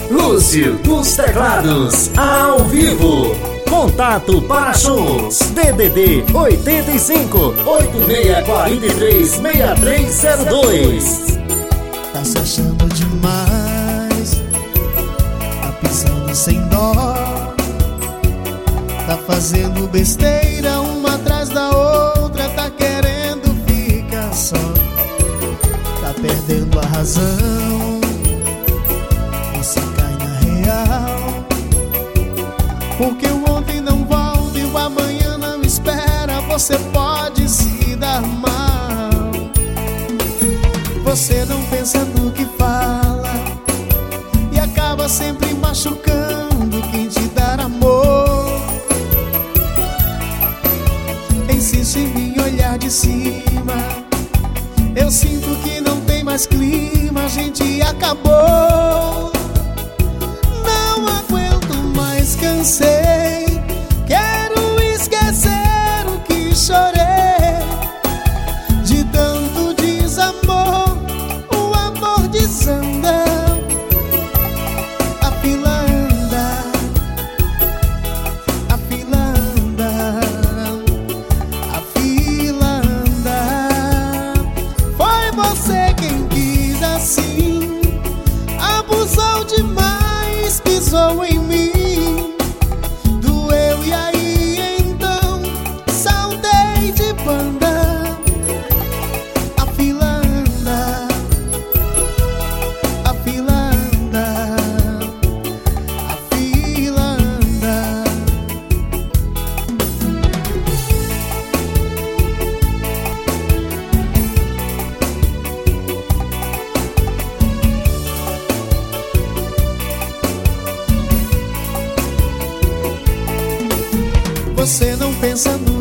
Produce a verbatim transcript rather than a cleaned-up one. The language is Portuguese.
Lúcio dos teclados, ao vivo. Contato para shows D D D oitenta e cinco, oitenta e seis, quarenta e três, sessenta e três zero dois. Tá se achando demais, tá pisando sem dó, tá fazendo besteira uma atrás da outra, tá querendo ficar só, tá perdendo a razão, você cai na real, porque o ontem não volta e o amanhã não espera, você pode se dar mal. Você não pensa no que fala e acaba sempre machucando quem te dá amor. Insiste em me olhar de cima, eu sinto que não tem mais clima, a gente acabou. Não aguento mais, cansei, quero esquecer o que chorei. De tanto desamor, o amor desanda, a fila anda, a fila anda, a fila anda. Foi você quem quis assim, abusou demais, pisou em mim, doeu e aí então saltei de banda. A fila anda, a fila anda, a fila anda. Você não pensa no